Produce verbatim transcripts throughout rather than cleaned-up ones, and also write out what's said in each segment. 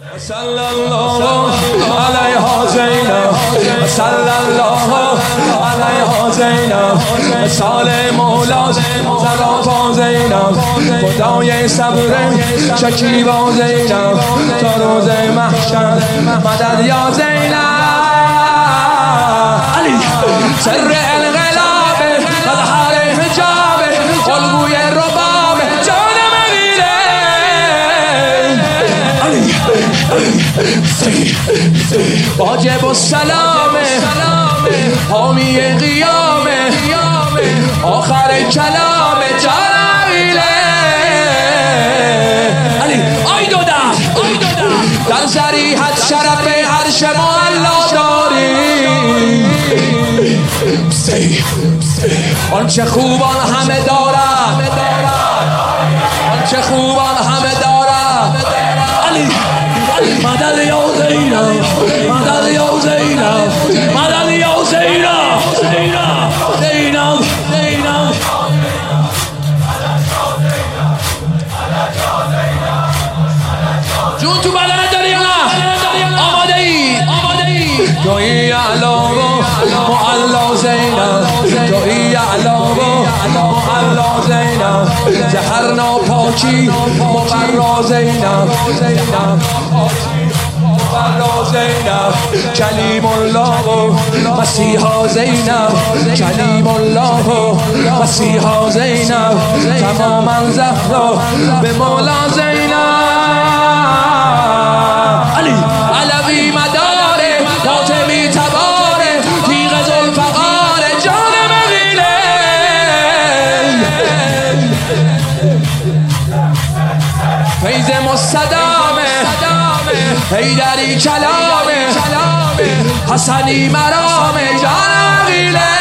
صلی الله علیها زینب، صلی الله علیها زینب، سال مولا زرافا زینب، خدای صبر شکیبا زینب، تا روز محشر مدد یا زینب. علی سر انقلاب مظهر حجاب الگوی رباب جان مغیره. علی واجب السلام حامی قیام آخر کلام جان مغیره. علی آی دو در در ذریحت شرف عرش معلا داری. آنچه خوبان همه دارد، آنچه خوبان همه دارد. علی مدد یا زینب، مدد یا زینب، مدد یا زینب، زینب زینب زینب. جون تو بدنت داری یا نه؟ آماده ای؟ آماده ای؟ توی اعلام معلا زینب، توی اعلام معلا زینب، زهر ناپاکی مبرا زینب، زینب مبرا زینب، کلیم الله مسیحا زینب، کلیم الله مسیحا زینب، تماما زهرا به مولا زینب. علی علوی مداره فاطمی تباره تیغ ذوالفقار جان مغیره. فیض مستدامه حیدری کلامه حسنی مرامه جان مغیره.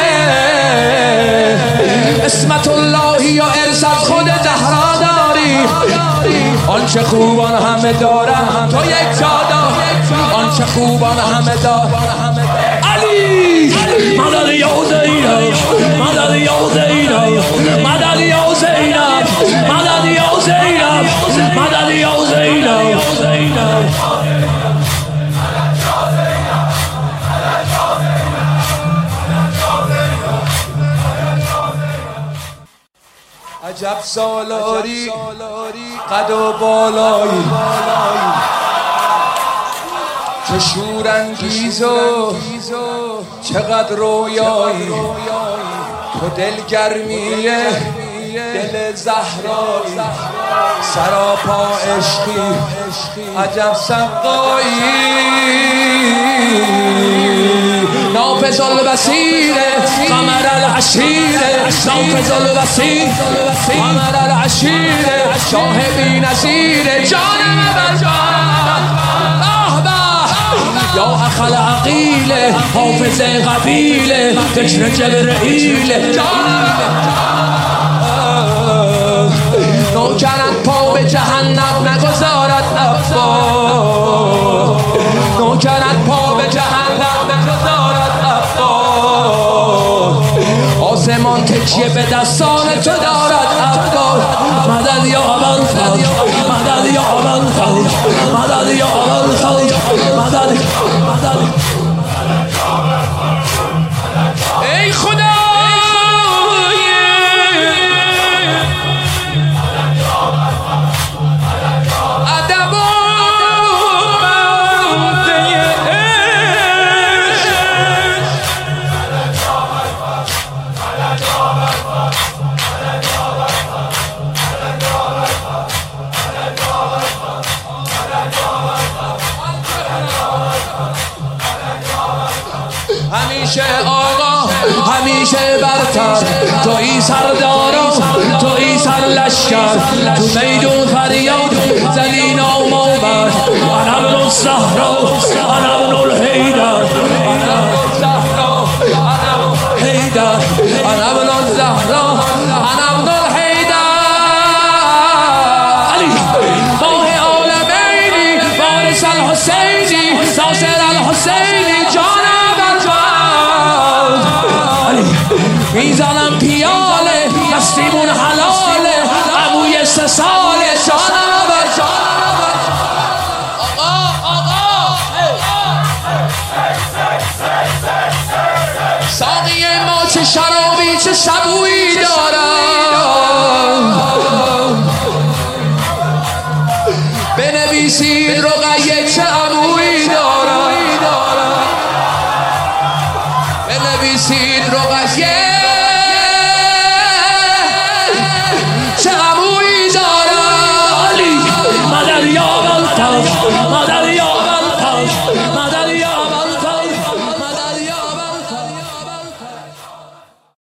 اسمت اللهی و ارث از خود زهرا داری. آنچه خوبان همه دارن تو یک جادا، آنچه خوبان همه دارن. علی مدد یا زینب، مدد یا زینب، مدد یا زینب، مدد یا زینب، مدد یا زینب. عجب سالاری قد و بالایی، چه شورانگیز و چقدر رویایی، تو دلگرمی دل زهرایی، سراپا عشقی عجب سقایی. نافذ البصیر قمر العشیر، نافذ البصیر قمر العشیر، شاه بی نظیر جان برجان. یا اخل عقیل حافظ قبیل ذکر جبرئیل جان. نوکرت پا به جهنم نگذارد ابا، نوکرت پا به جهنم نگذارد ابا. آسمان تکیه به دستان تو دارد ابا. مدد یا ابوالفضل، مدد یا ابوالفضل، مدد یا ابوالفضل، مدد مدد. ای خدا همیشه آقا همیشه برتر، تویی سردارا تویی سرلشکر، تو میدون فریاد زدی نام و بر. انا ابن الزهرا انا ابن الحیدر، انا ابن الزهرا انا حیدر، انا ابن الزهرا انا ابن الحیدر. علی ماه عالمینی وارث الحسینی ناصر الحسینی جان میزنم پیاله دستیمون حلاله عموی سه ساله جانم بر جانم. شرابی چه سبویی دارم. بنویسید رقیه چه عمویی دارم. بنویسید رقیه